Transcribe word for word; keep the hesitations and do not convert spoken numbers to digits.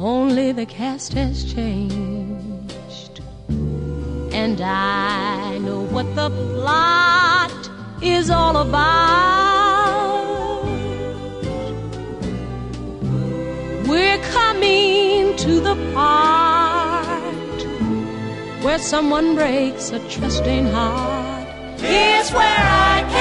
only the cast has changed. And I know what the plot is all about. We're coming to the part where someone breaks a trusting heart. Here's where I can